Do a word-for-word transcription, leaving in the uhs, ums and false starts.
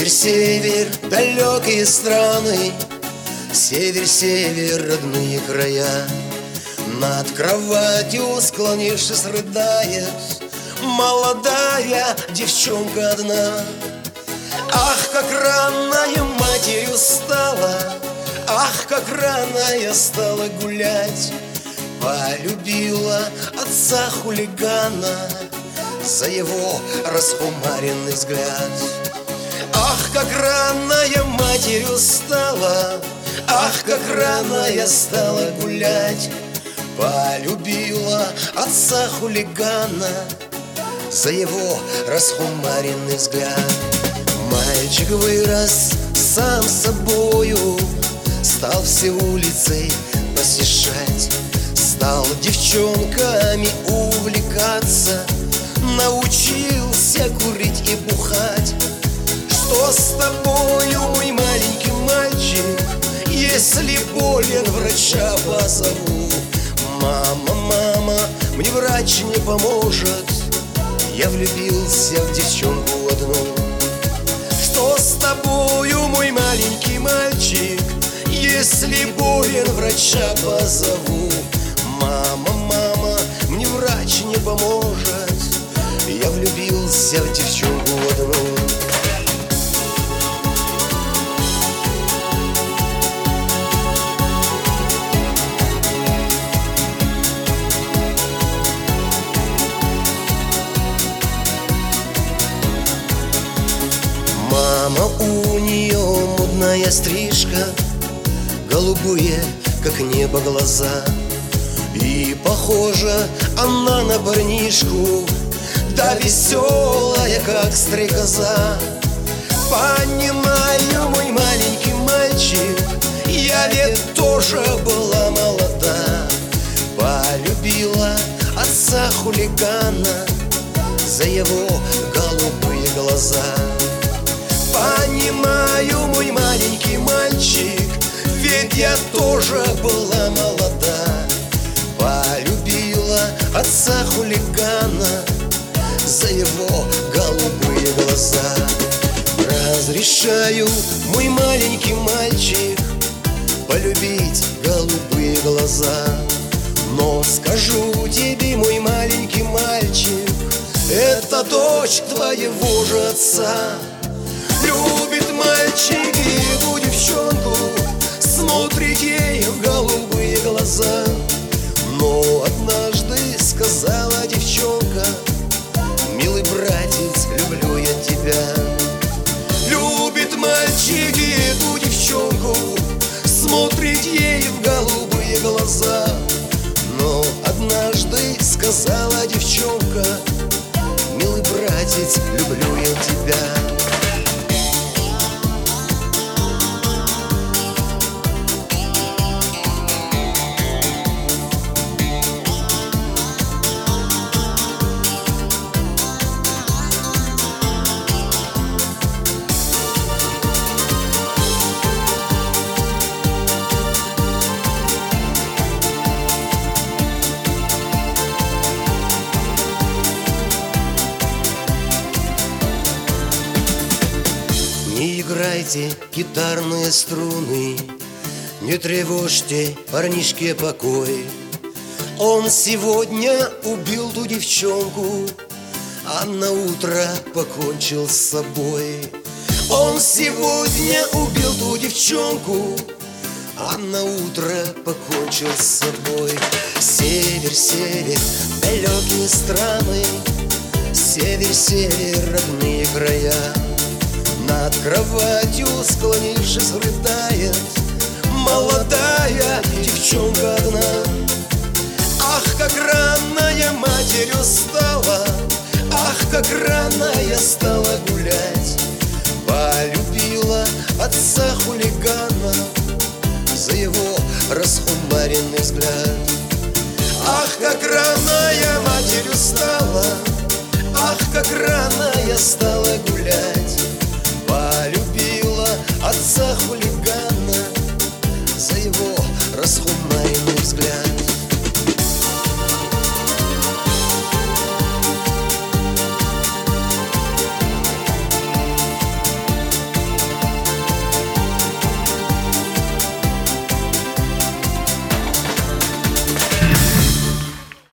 Север, север, далекие страны, север, север, родные края. Над кроватью, склонившись, рыдает молодая девчонка одна. Ах, как рано я матерью стала, ах, как рано я стала гулять. Полюбила отца хулигана за его раскумаренный взгляд. Ах, как рано я матерью стала, ах, как рано я стала гулять. Полюбила отца хулигана за его расхумаренный взгляд. Мальчик вырос сам собою, стал все улицы посещать, стал девчонками увлекаться, научился курить и бухать. Что с тобою, мой маленький мальчик? Если болен, врача позову. Мама, мама, мне врач не поможет, я влюбился в девчонку одну. Что с тобою, мой маленький мальчик? Если болен, врача позову. Мама, мама, мне врач не поможет, я влюбился в девчонку одну. Мама, у нее модная стрижка, голубые, как небо, глаза. И похожа она на парнишку, да веселая, как стрекоза. Понимаю, мой маленький мальчик, я ведь тоже была молода. Полюбила отца хулигана за его голубые глаза. Понимаю, мой маленький мальчик, ведь я тоже была молода. Полюбила отца хулигана за его голубые глаза. Разрешаю, мой маленький мальчик, полюбить голубые глаза. Но скажу тебе, мой маленький мальчик, это дочь твоего же отца. Любит мальчик его девчонку, смотрит ей в голубые глаза. Но однажды сказала девчонка: милый братец, люблю я тебя. Любит мальчик эту девчонку, смотрит ей в голубые глаза. Но однажды сказала девчонка: милый братец, люблю я тебя. Не играйте гитарные струны, не тревожьте парнишке покой. Он сегодня убил ту девчонку, а на утро покончил с собой. Он сегодня убил ту девчонку, а на утро покончил с собой. Север, север, далекие страны, север, север, родные края. Над кроватью, склонившись, рыдает молодая девчонка одна. Ах, как рано я матерью стала, ах, как рано я стала гулять. Полюбила отца хулигана за его расхумаренный взгляд. Ах, как рано я матерью стала, ах, как рано я стала гулять.